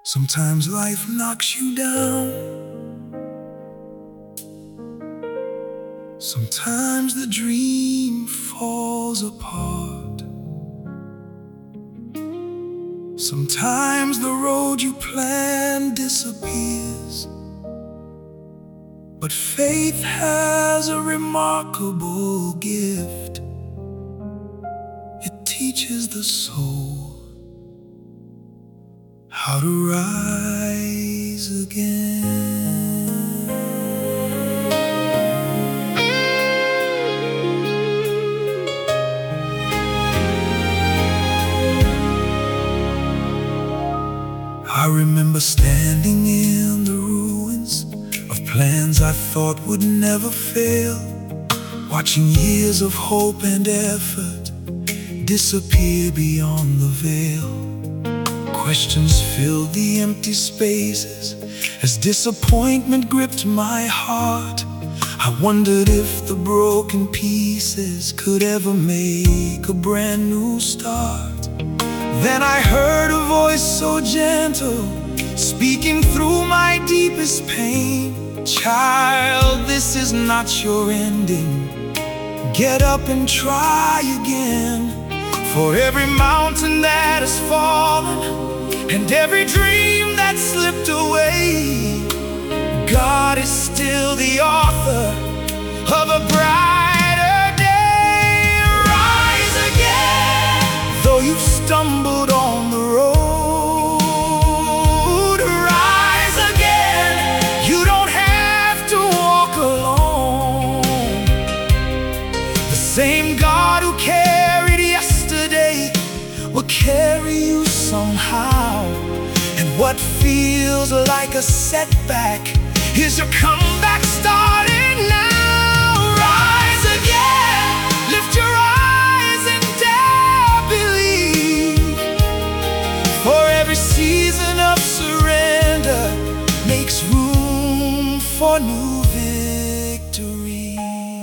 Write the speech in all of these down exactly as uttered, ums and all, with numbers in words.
Sometimes life knocks you down. Sometimes the dream falls apart. Sometimes the road you planned disappears. But faith has a remarkable gift. It teaches the soul how to rise again. I remember standing in the ruins of plans I thought would never fail, watching years of hope and effort disappear beyond the veil. Questions filled the empty spaces as disappointment gripped my heart. I wondered if the broken pieces could ever make a brand new start. Then I heard a voice so gentle, speaking through my deepest pain. Child, this is not your ending. Get up and try again. For every mountain that has fallen and every dream that slipped away, God is still the author of a brighter day. Rise again, though you've stumbled on the road. Rise again, you don't have to walk alone. The same God who carried yesterday will carry you somehow. And what feels like a setback is your comeback starting now. Rise again, lift your eyes and dare believe. For every season of surrender makes room for new victories.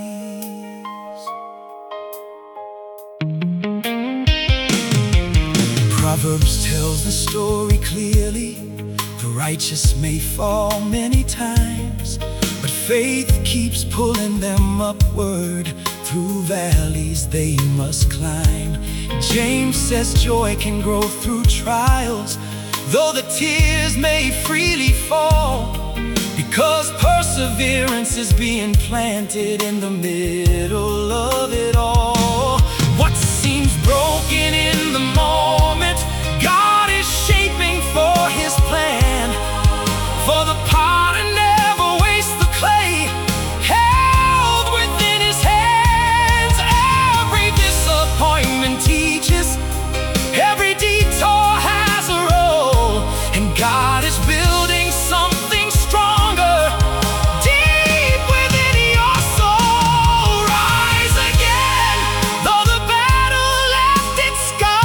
Proverbs tells the story clearly. The righteous may fall many times, but faith keeps pulling them upward. Through valleys they must climb. James says joy can grow through trials, though the tears may freely fall, because perseverance is being planted in the middle of it all. What seems broken in the moment, God is shaping for His plan. For the potter never wastes the clay held within His hands. Every disappointment teaches, every detour has a role, and God is building something stronger deep within your soul. Rise again, though the battle left its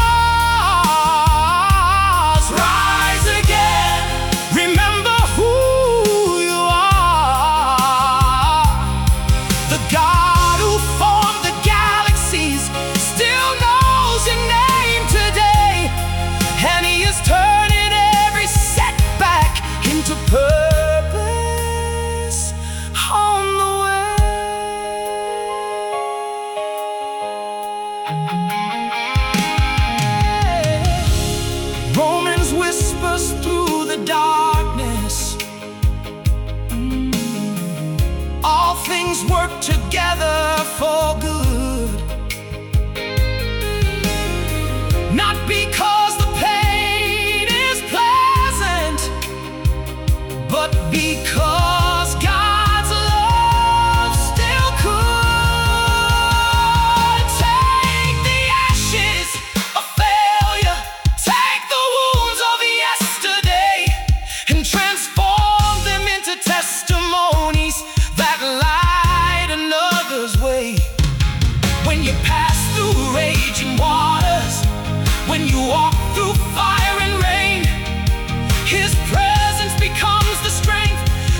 scars. Rise again, remember who you are. The God who formed the galaxies still knows your name today, and He is turning every setback into purpose on the way. Romans whispers through the darkness, all things work together for good. Not because the pain is pleasant, but because God's love still could. Take the ashes of failure, take the wounds of yesterday, and transform them into testimonies that light another's way. When you pass through raging waters, when you walk through fire and rain, His presence becomes the strength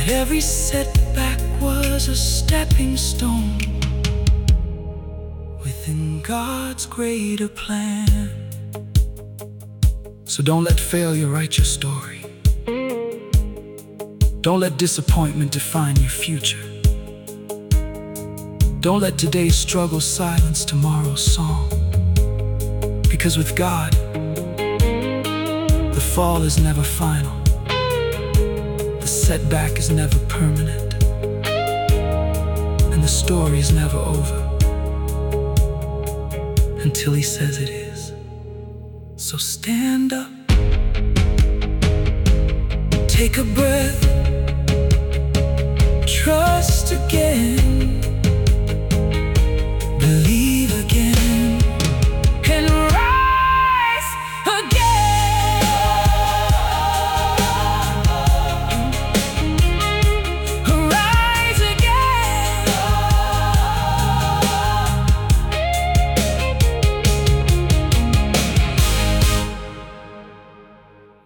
every setback was a stepping stone within God's greater plan. So don't let failure write your story. Don't let disappointment define your future. Don't let today's struggle silence tomorrow's song. Because with God, the fall is never final. The setback is never permanent. And the story is never over until He says it is. So stand up, take a breath, trust again.